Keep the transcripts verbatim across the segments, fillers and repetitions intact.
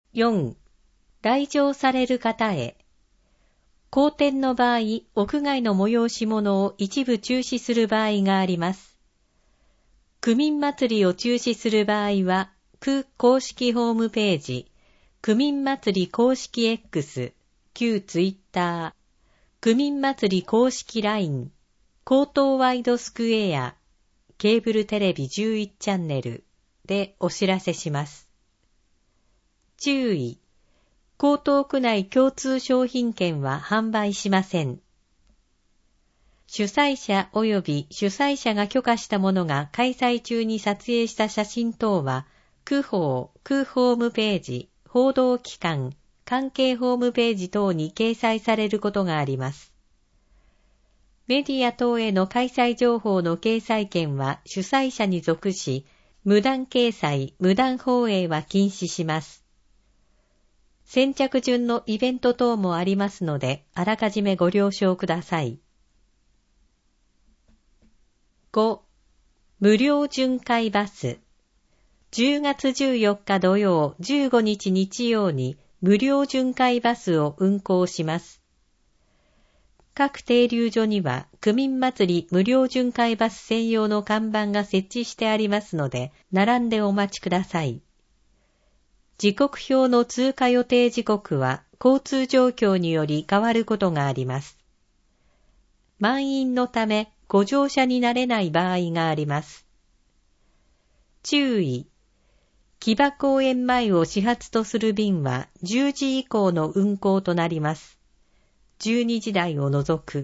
よん、来場される方へ。公店の場合、屋外の催し物を一部中止する場合があります。区民祭りを中止する場合は、区公式ホームページ、区民祭り公式 X、旧ツイッター、区民祭り公式 ライン、江東ワイドスクエア、ケーブルテレビじゅういちチャンネルでお知らせします。注意。江東区内共通商品券は販売しません。主催者及び主催者が許可したものが開催中に撮影した写真等は、区法、区ホームページ、報道機関、関係ホームページ等に掲載されることがあります。メディア等への開催情報の掲載権は主催者に属し、無断掲載、無断放映は禁止します。先着順のイベント等もありますので、あらかじめご了承ください。ご、無料巡回バス。じゅうがつじゅうよっか土曜、じゅうごにち日曜に無料巡回バスを運行します。各停留所には区民祭り無料巡回バス専用の看板が設置してありますので、並んでお待ちください。時刻表の通過予定時刻は交通状況により変わることがあります。満員のためご乗車になれない場合があります。注意。木場公園前を始発とする便はじゅうじ以降の運行となります。じゅうにじ台を除く。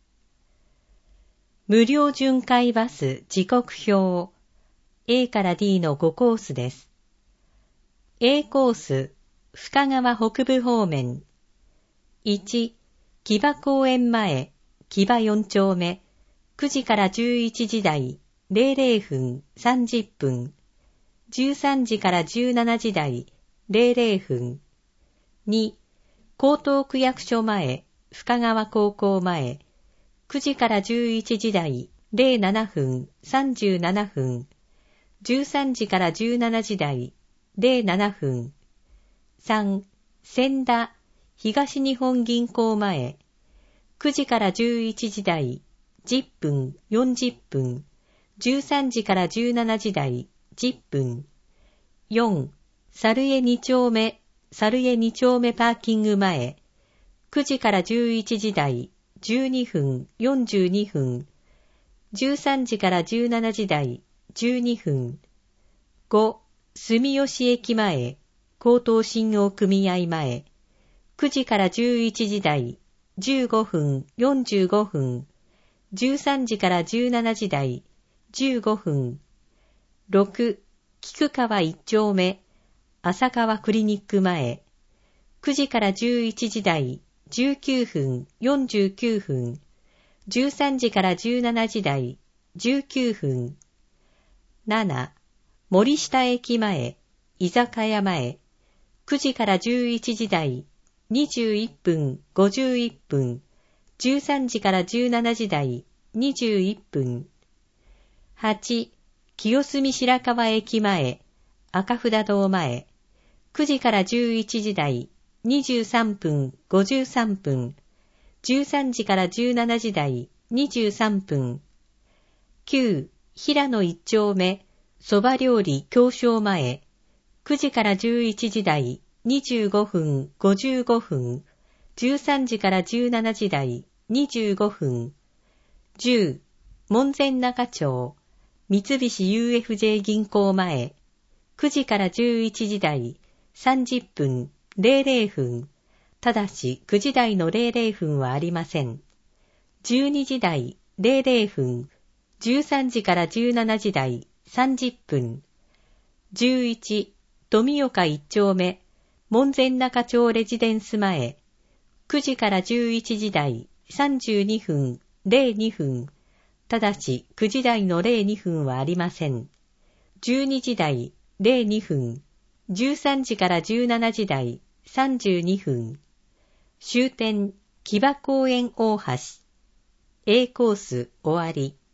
無料巡回バス時刻表 A から D のごコースです。A コース、深川北部方面。いち、木場公園前、木場よん丁目、くじからじゅういちじ台、れいれいふん、さんじゅっぷん。じゅうさんじからじゅうしちじ台、れいれいふん。に、江東区役所前、深川高校前、くじからじゅういちじ台、れいななふん、さんじゅうななふん。じゅうさんじからじゅうしちじ台、れいななふん。さん、千田、東日本銀行前、くじからじゅういちじ台、じゅっぷん、よんじゅっぷん。じゅうさんじからじゅうしちじ台、じゅっぷん。よん、猿江に丁目、猿江に丁目パーキング前、くじからじゅういちじ台、じゅうにふん、よんじゅうにふん。じゅうさんじからじゅうしちじ台、じゅうにふん。ご、住吉駅前、江東信用組合前、くじからじゅういちじ台、じゅうごふん、よんじゅうごふん。じゅうさんじからじゅうしちじ台、じゅうごふん。ろく、菊川いち丁目、浅川クリニック前、くじからじゅういちじ台、じゅうきゅうふん、よんじゅうきゅうふん。じゅうさんじからじゅうしちじ台、じゅうきゅうふん。なな、森下駅前、居酒屋前、くじからじゅういちじ台、にじゅういっぷん、ごじゅういっぷん。じゅうさんじからじゅうしちじ台、にじゅういっぷん。はち、清澄白河駅前、赤札堂前、くじからじゅういちじ台、にじゅうさんぷん、ごじゅうさんぷん。じゅうさんじからじゅうしちじ台、にじゅうさんぷん。きゅう、平野一丁目、蕎麦料理協商前、くじからじゅういちじ台、にじゅうごふん、ごじゅうごふん。じゅうさんじからじゅうしちじ台、にじゅうごふん。じゅう、門前仲町、三菱 ユーエフジェー 銀行前、くじからじゅういちじ台、さんじゅっぷん、れいれいふん。ただしくじ台のれいれいふんはありません。じゅうにじ台、れいれいふん。じゅうさんじからじゅうしちじ台、さんじゅっぷん。じゅういち、富岡いち丁目、門前仲町レジデンス前、くじからじゅういちじ台、さんじゅうにふん、れいにふん。ただしくじ台のれいにふんはありません。じゅうにじ台、れいにふん。じゅうさんじからじゅうしちじ台、さんじゅうにふん。終点、木場公園大橋。A コース終わり。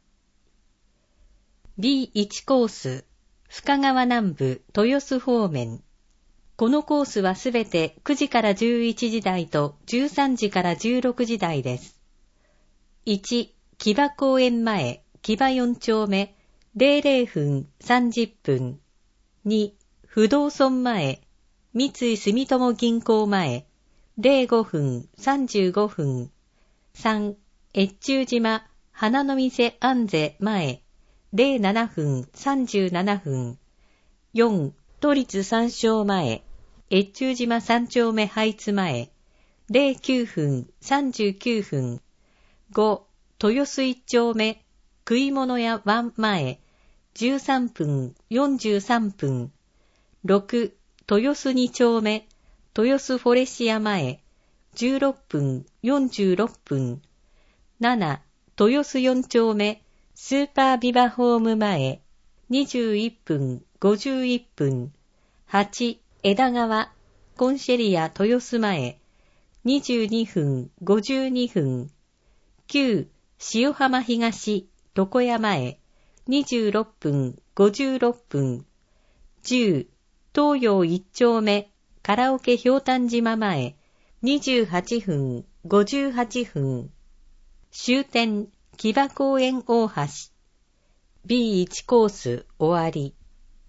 ビーワン コース、深川南部豊洲方面。 このコースはすべてくじからじゅういちじ台とじゅうさんじからじゅうろくじ台です。いち、木場公園前、木場よん丁目、れいれいふんさんじゅっぷん。に、不動村前、三井住友銀行前、れいごふんさんじゅうごふん。さん、越中島、花の店安瀬前、れいななふんさんじゅうななふん。よん、都立三昌前、越中島三丁目ハイツ前、れいきゅうふんさんじゅうきゅうふん。ご、豊洲一丁目、食い物屋湾前、じゅうさんぷんよんじゅうさんぷん。ろく、豊洲二丁目、豊洲フォレシア前、じゅうろっぷんよんじゅうろっぷん。なな、豊洲四丁目、スーパービバホーム前、にじゅういっぷんごじゅういっぷん。はち、枝川、コンシェリア豊洲前、にじゅうにふんごじゅうにふん。きゅう、塩浜東、床屋前、にじゅうろっぷんごじゅうろっぷん。じゅう、東洋一丁目、カラオケひょうたん島前、にじゅうはっぷんごじゅうはっぷん。終点、木場公園大橋。ビーワン コース終わり。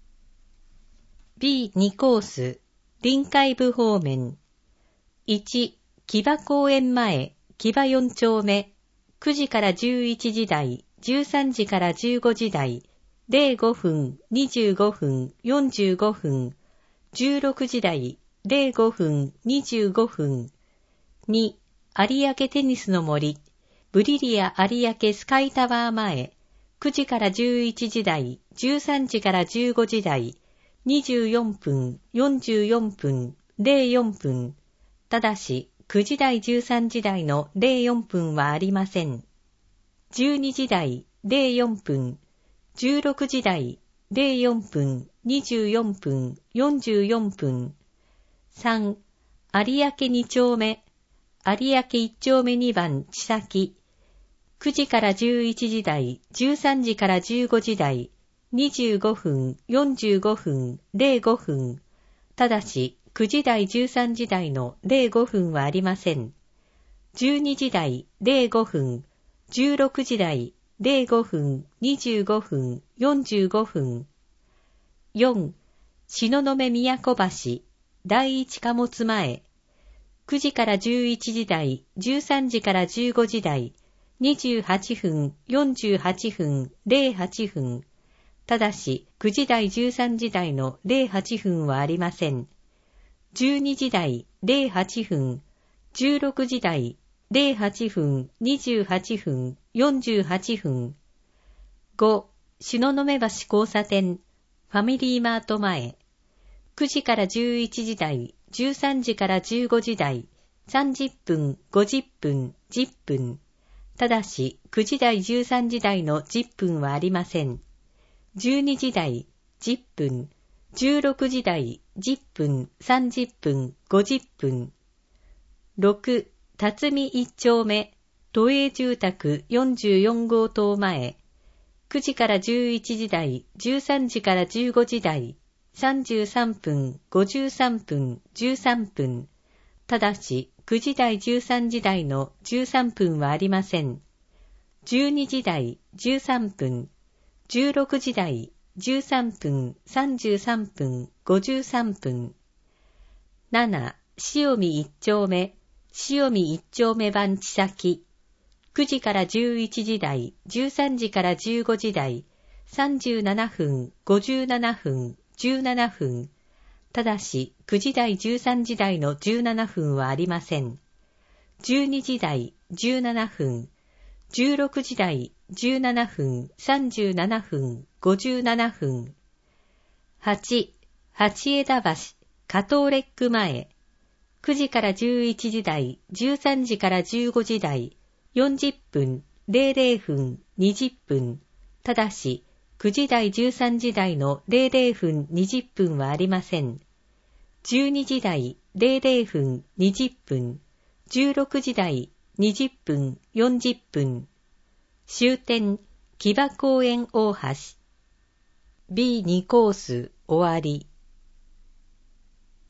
ビーツー コース、臨海部方面。いち、木場公園前、木場よん丁目、くじからじゅういちじ台、じゅうさんじからじゅうごじ台、れいごふん、にじゅうごふん、よんじゅうごふん、じゅうろくじ台、れいごふん、にじゅうごふん。に、有明テニスの森、ブリリア有明スカイタワー前、くじからじゅういちじ台、じゅうさんじからじゅうごじ台、にじゅうよんぷん、よんじゅうよんぷん、れいよんぷん。ただし、くじ台じゅうさんじ台のれいよんぷんはありません。じゅうにじ台、れいよんぷん、じゅうろくじ台、れいよんぷん、にじゅうよんぷん、よんじゅうよんぷん。さん、有明に丁目、有明いち丁目に番千崎、くじからじゅういちじ台、じゅうさんじからじゅうごじ台、にじゅうごふん、よんじゅうごふん、れいごふん。ただし、くじ台じゅうさんじ台のれいごふんはありません。じゅうにじ台、れいごふん、じゅうろくじ台、れいごふん、にじゅうごふん、よんじゅうごふん。よん、東雲宮古橋、第一貨物前、くじからじゅういちじ台、じゅうさんじからじゅうごじ台、にじゅうはっぷん、よんじゅうはっぷん、れいはっぷん。ただし、くじ台じゅうさんじ台のれいはっぷんはありません。じゅうにじ台、れいはっぷん、じゅうろくじ台、れいはっぷん、にじゅうはっぷん、よんじゅうはっぷん。ご、東雲橋交差点、ファミリーマート前、くじからじゅういちじ台、じゅうさんじからじゅうごじ台、さんじゅっぷん、ごじゅっぷん、じゅっぷん。ただし、くじ台じゅうさんじ台のじゅっぷんはありません。じゅうにじ台、じゅっぷん、じゅうろくじ台、じゅっぷん、さんじゅっぷん、ごじゅっぷん。ろく、辰巳一丁目、都営住宅よんじゅうよん号棟前、くじからじゅういちじ台、じゅうさんじからじゅうごじ台、さんじゅうさんぷん、ごじゅうさんぷん、じゅうさんぷん。ただし、くじ台じゅうさんじ台のじゅうさんぷんはありません。じゅうにじ台、じゅうさんぷん、じゅうろくじ台、じゅうさんぷん、さんじゅうさんぷん、ごじゅうさんぷん。なな、塩見一丁目、塩見一丁目番千崎、くじからじゅういちじ台、じゅうさんじからじゅうごじ台、さんじゅうななふん、ごじゅうななふん、じゅうななふん。ただし、くじ台じゅうさんじ台のじゅうななふんはありません。じゅうにじ台、じゅうななふん、じゅうろくじ台、じゅうななふん、さんじゅうななふん、ごじゅうななふん。はち、八枝橋、加藤レック前、くじからじゅういちじ台、じゅうさんじからじゅうごじ台、よんじゅっぷん、れいれいふん、にじゅっぷん。ただし、くじ台じゅうさんじ台のれいれいふん、にじゅっぷんはありません。じゅうにじ台、れいれいふん、にじゅっぷん。じゅうろくじ台、にじゅっぷん、よんじゅっぷん。終点、木場公園大橋。ビーツー コース終わり。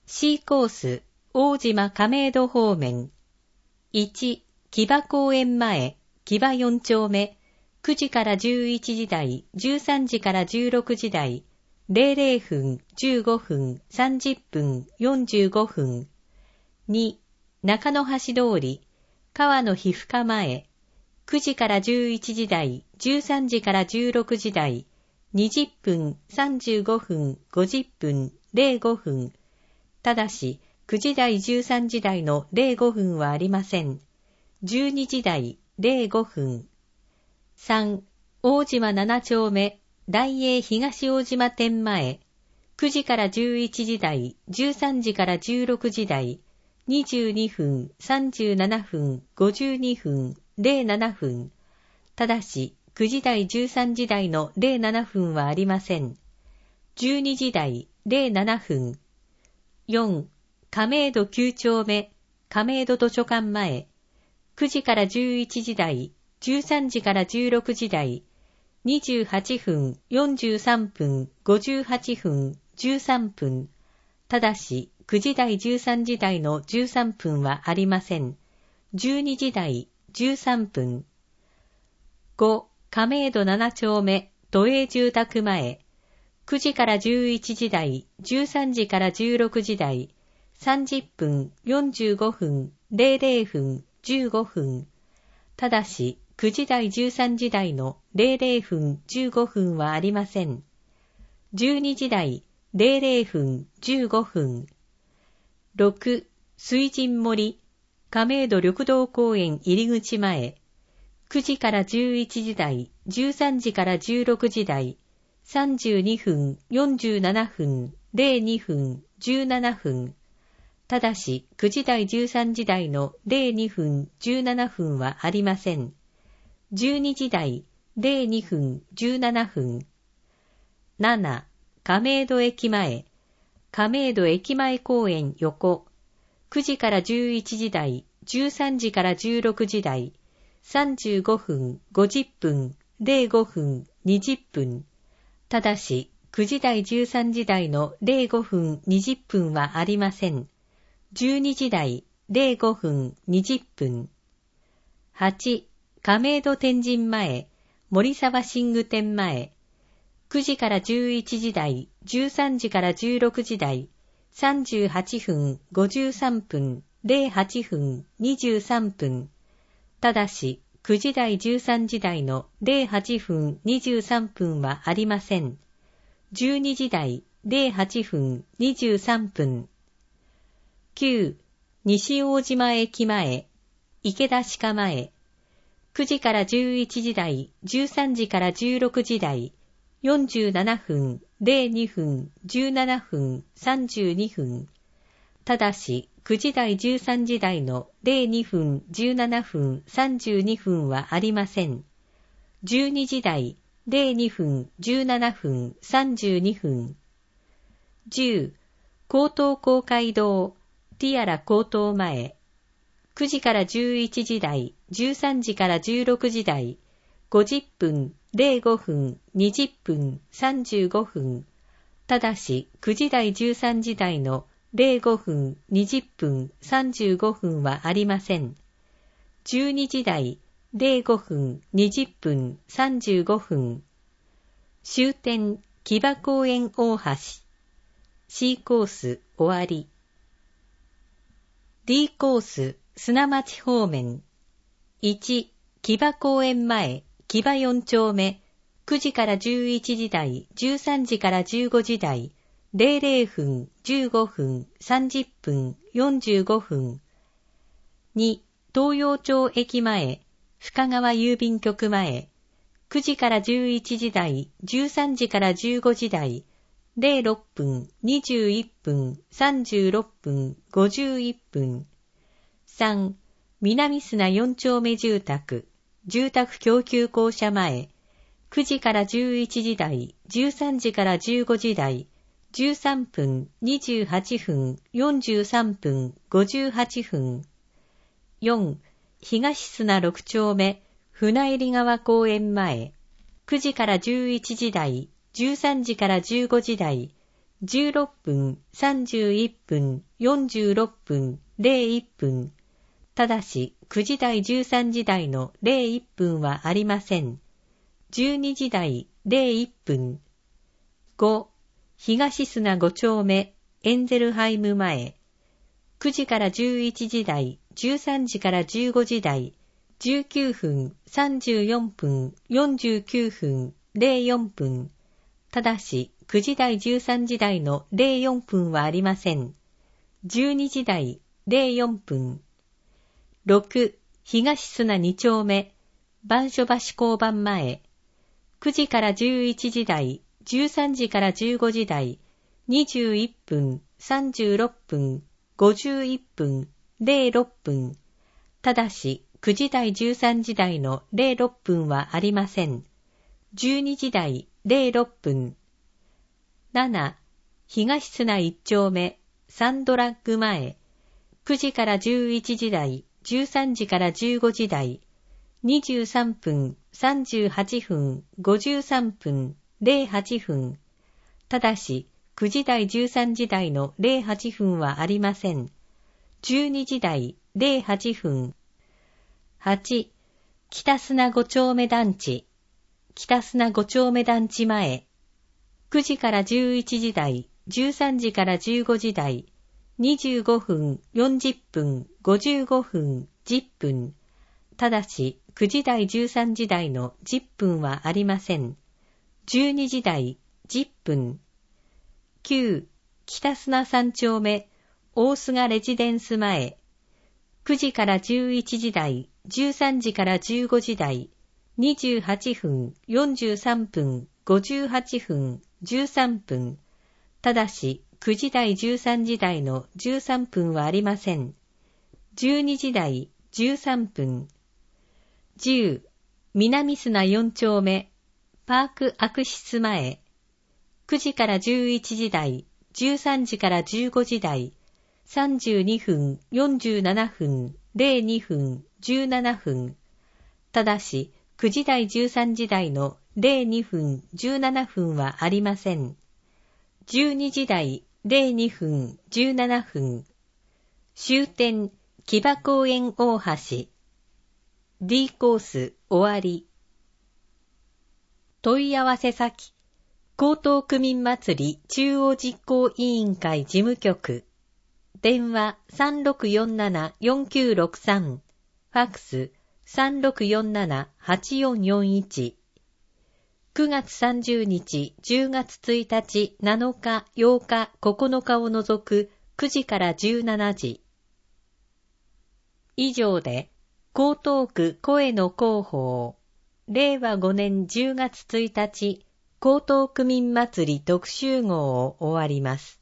C コース、大島亀戸方面。いち、木場公園前、木場よん丁目、くじからじゅういちじ台、じゅうさんじからじゅうろくじ台、れいれいふん、じゅうごふん、さんじゅっぷん、よんじゅうごふん。に、中野橋通り、川野皮膚科前、くじからじゅういちじ台、じゅうさんじからじゅうろくじ台、にじゅっぷん、さんじゅうごふん、ごじゅっぷん、れいごふん。ただし、くじ台じゅうさんじ台のれいごふんはありません。じゅうにじ台、れいごふん。さん、大島なな丁目、大栄東大島店前、くじからじゅういちじ台、じゅうさんじからじゅうろくじ台、にじゅうにふん、さんじゅうななふん、ごじゅうにふん、れいななふん。ただし、くじ台じゅうさんじ台のれいななふんはありません。じゅうにじ台、れいななふん。よん、亀戸きゅう丁目、亀戸図書館前、くじからじゅういちじ台、じゅうさんじからじゅうろくじ台、にじゅうはちふん、よんじゅうさんぷん、ごじゅうはちふん、じゅうさんぷん。ただし、くじ台じゅうさんじ台のじゅうさんぷんはありません。じゅうにじ台、じゅうさんぷん。ご、亀戸なな丁目、都営住宅前、くじからじゅういちじ台、じゅうさんじからじゅうろくじ台、さんじゅっぷん、よんじゅうごふん、れいれいふん、じゅうごふん。ただし、くじ台じゅうさんじ台のれいれいふん、じゅうごふんはありません。じゅうにじ台、れいれいふん、じゅうごふん。ろく、水神森、亀戸緑道公園入り口前、くじからじゅういちじ台、じゅうさんじからじゅうろくじ台、さんじゅうにふん、よんじゅうななふん、れいにふん、じゅうななふん。ただし、くじ台じゅうさんじ台のれいにふん、じゅうななふんはありません。じゅうにじ台、れいにふん、じゅうななふん。なな、亀戸駅前、亀戸駅前公園横、くじからじゅういちじ台、じゅうさんじからじゅうろくじ台、さんじゅうごふん、ごじゅっぷん、れいごふん、にじゅっぷん。ただし、くじ台じゅうさんじ台のれいごふん、にじゅっぷんはありません。じゅうにじ台、れいごふん、にじゅっぷん。はち、亀戸天神前、森沢寝具店前、くじからじゅういちじ台、じゅうさんじからじゅうろくじ台、さんじゅうはちふん、ごじゅうさんぷん、れいはちふん、にじゅうさんぷん。ただし、くじ台じゅうさんじ台のれいはちふん、にじゅうさんぷんはありません。じゅうにじ台、れいはちふん、にじゅうさんぷん。きゅう、西大島駅前、池田鹿前、くじからじゅういちじ台、じゅうさんじからじゅうろくじ台、よんじゅうななふん、れいにふん、じゅうななふん、さんじゅうにふん。ただし、くじ台じゅうさんじ台のれいにふん、じゅうななふん、さんじゅうにふんはありません。じゅうにじ台、れいにふん、じゅうななふん、さんじゅうにふん。じゅう、江東公会堂、ティアラ高等前、くじからじゅういちじ台、じゅうさんじからじゅうろくじ台、ごじゅっぷん、れいごふん、にじゅっぷん、さんじゅうごふん。ただし、くじ台じゅうさんじ台のれいごふん、にじゅっぷん、さんじゅうごふんはありません。じゅうにじ台、れいごふん、にじゅっぷん、さんじゅうごふん。終点、木場公園大橋。C コース終わり。D コース、砂町方面。いち、木場公園前、木場よん丁目、くじからじゅういちじ台、じゅうさんじからじゅうごじ台、れいれいふん、じゅうごふん、さんじゅっぷん、よんじゅうごふん。に、東洋町駅前、深川郵便局前、くじからじゅういちじ台、じゅうさんじからじゅうごじ台、れいろっぷん、にじゅういっぷん、さんじゅうろっぷん、ごじゅういっぷん。さん、南砂よん丁目住宅、住宅供給公社前、くじからじゅういちじ台、じゅうさんじからじゅうごじ台、じゅうさんぷん、にじゅうはちふん、よんじゅうさんぷん、ごじゅうはちふん。よん、東砂ろく丁目、船入川公園前、くじからじゅういちじ台、じゅうさんじからじゅうごじ台、 じゅうろっぷん、さんじゅういっぷん、よんじゅうろっぷん、ゼロいっぷん。ただし、くじ台じゅうさんじ台のゼロいっぷんはありません。じゅうにじ台ゼロいっぷん。ご、東砂ご丁目、エンゼルハイム前。くじからじゅういちじ台、じゅうさんじからじゅうごじ台、じゅうきゅうふん、さんじゅうよんぷん、よんじゅうきゅうふん、ゼロよんぷん。ただし、くじ台じゅうさんじ台のゼロよんぷんはありません。じゅうにじ台ゼロよんぷん。ろく、東砂に丁目、番所橋交番前。くじからじゅういちじ台、じゅうさんじからじゅうごじ台、にじゅういっぷん、さんじゅうろっぷん、ごじゅういっぷん、ゼロろっぷん。ただし、くじ台じゅうさんじ台のゼロろっぷんはありません。じゅうにじ台ゼロろっぷん。なな、東砂いち丁目、サンドラッグ前。くじからじゅういちじ台、じゅうさんじからじゅうごじ台、にじゅうさんぷん、さんじゅうはっぷん、ごじゅうさんぷん、ゼロはっぷん。ただし、くじ台じゅうさんじ台のゼロはっぷんはありません。じゅうにじ台ゼロはっぷん。はち、北砂ご丁目団地。北砂ご丁目団地前。くじからじゅういちじ台、じゅうさんじからじゅうごじ台、にじゅうごふん、よんじゅっぷん、ごじゅうごふん、じゅっぷん。ただし、くじ台じゅうさんじ台のじゅっぷんはありません。じゅうにじ台じゅっぷん。きゅう、北砂さん丁目、大菅レジデンス前。くじからじゅういちじ台、じゅうさんじからじゅうごじ台、にじゅうはっぷん、よんじゅうさんぷん、ごじゅうはっぷん、じゅうさんぷん。ただし、くじ台じゅうさんじ台のじゅうさんぷんはありません。じゅうにじ台じゅうさんぷん。じゅう、南砂よん丁目、パークアクシス前。くじからじゅういちじ台、じゅうさんじからじゅうごじ台、さんじゅうにふん、よんじゅうななふん、ゼロにふん、じゅうななふん。ただし、くじ台じゅうさんじ台のゼロにふん、じゅうななふんはありません。じゅうにじ台ゼロにふん、じゅうななふん。終点、木場公園大橋。D コース終わり。問い合わせ先、江東区民祭り中央実行委員会事務局。電話 さんろくよんななよんきゅうろくさん。ファックス さんろくよんななはちよんよんいち。くがつさんじゅうにち、じゅうがつついたち、なのか、ようか、ここのかを除くくじからじゅうしちじ。以上で、江東区声の広報、れいわごねんじゅうがつついたち、江東区民祭り特集号を終わります。